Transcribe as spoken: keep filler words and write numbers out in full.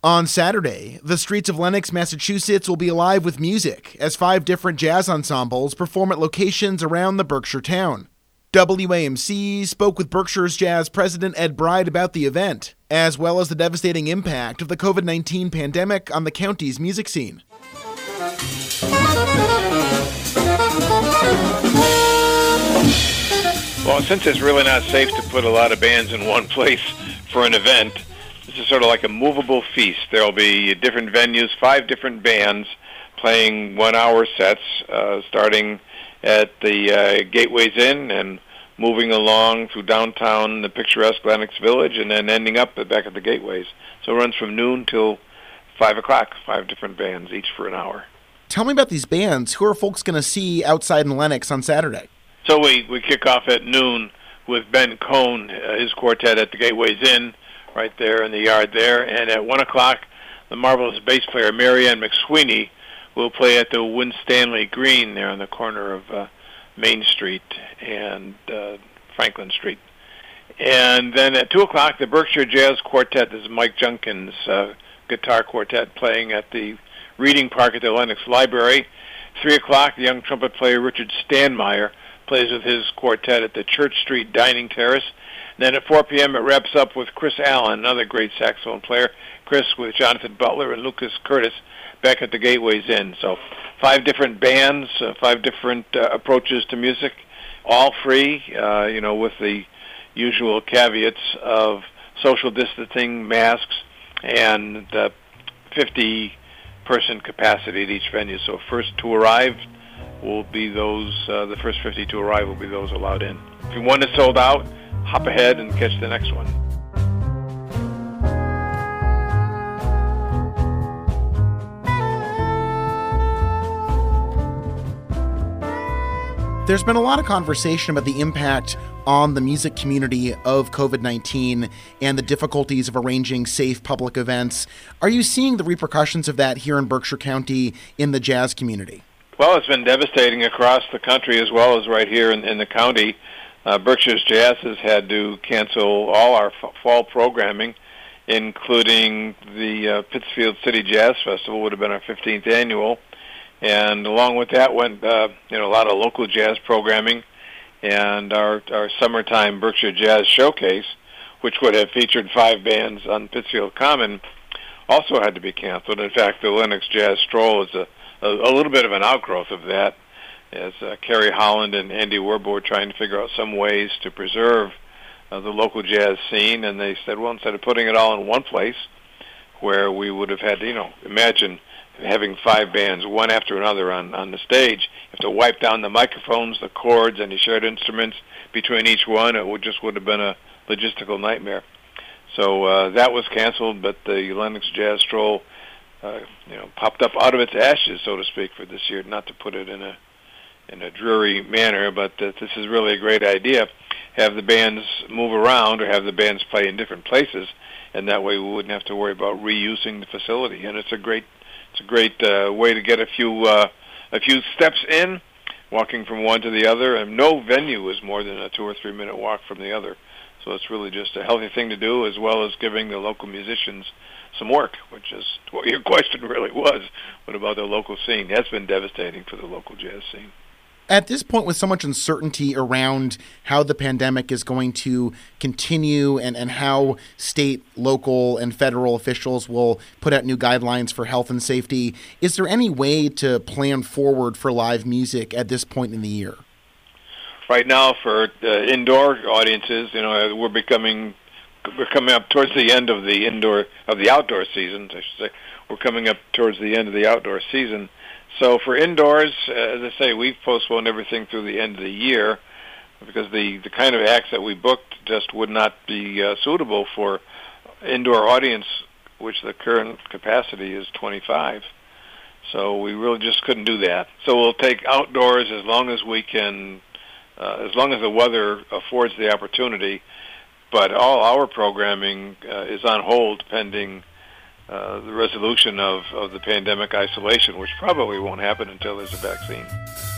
On Saturday, the streets of Lenox, Massachusetts will be alive with music as five different jazz ensembles perform at locations around the Berkshire town. W A M C spoke with Berkshire's Jazz president Ed Bride about the event, as well as the devastating impact of the covid nineteen pandemic on the county's music scene. Well, since it's really not safe to put a lot of bands in one place for an event, this is sort of like a movable feast. There'll be different venues, five different bands playing one-hour sets, uh, starting at the uh, Gateways Inn and moving along through downtown, the picturesque Lenox Village, and then ending up back at the Gateways. So it runs from noon till five o'clock, five different bands, each for an hour. Tell me about these bands. Who are folks going to see outside in Lenox on Saturday? So we, we kick off at noon with Ben Cohn, uh, his quartet at the Gateways Inn, right there in the yard there. And at one o'clock, the marvelous bass player Marianne McSweeney will play at the Winstanley Green there on the corner of uh, Main Street and uh, Franklin Street. And then at two o'clock, the Berkshire Jazz Quartet, this is Mike Junkins' uh, guitar quartet, playing at the Reading Park at the Lenox Library. three o'clock, the young trumpet player Richard Stanmeyer plays with his quartet at the Church Street Dining Terrace. And then at four p.m. it wraps up with Chris Allen, another great saxophone player. Chris with Jonathan Butler and Lucas Curtis back at the Gateways Inn. So five different bands, uh, five different uh, approaches to music, all free, uh, you know, with the usual caveats of social distancing, masks, and uh, fifty-person capacity at each venue. So first to arrive will be those, uh, the first fifty to arrive will be those allowed in. If one is sold out, hop ahead and catch the next one. There's been a lot of conversation about the impact on the music community of covid nineteen and the difficulties of arranging safe public events. Are you seeing the repercussions of that here in Berkshire County in the jazz community? Well, it's been devastating across the country as well as right here in, in the county. Uh, Berkshire's Jazz has had to cancel all our f- fall programming, including the uh, Pittsfield City Jazz Festival, would have been our fifteenth annual. And along with that went uh, you know, a lot of local jazz programming, and our, our summertime Berkshire Jazz Showcase, which would have featured five bands on Pittsfield Common, also had to be canceled. In fact, the Lenox Jazz Stroll is a, a, a little bit of an outgrowth of that, as uh, Kerry Holland and Andy Werbo were trying to figure out some ways to preserve uh, the local jazz scene, and they said, well, instead of putting it all in one place, where we would have had to, you know, imagine having five bands, one after another on, on the stage. You have to wipe down the microphones, the cords, and the shared instruments between each one. It would just would have been a logistical nightmare. So uh, that was canceled, but the Lenox Jazz Stroll, uh, you know, popped up out of its ashes, so to speak, for this year. Not to put it in a in a dreary manner, but uh, this is really a great idea. Have the bands move around, or have the bands play in different places, and that way we wouldn't have to worry about reusing the facility. And it's a great It's a great uh, way to get a few uh, a few steps in, walking from one to the other. And no venue is more than a two or three minute walk from the other. So it's really just a healthy thing to do, as well as giving the local musicians some work, which is what your question really was. What about the local scene? That's been devastating for the local jazz scene. At this point, with so much uncertainty around how the pandemic is going to continue and, and how state, local, and federal officials will put out new guidelines for health and safety, is there any way to plan forward for live music at this point in the year? Right now, for uh, indoor audiences, you know, we're becoming we're coming up towards the end of the indoor of the outdoor season. I should say we're coming up towards the end of the outdoor season. So for indoors, uh, as I say, we've postponed everything through the end of the year because the, the kind of acts that we booked just would not be uh, suitable for indoor audience, which the current capacity is twenty-five. So we really just couldn't do that. So we'll take outdoors as long as we can, uh, as long as the weather affords the opportunity. But all our programming uh, is on hold pending Uh, the resolution of, of the pandemic isolation, which probably won't happen until there's a vaccine.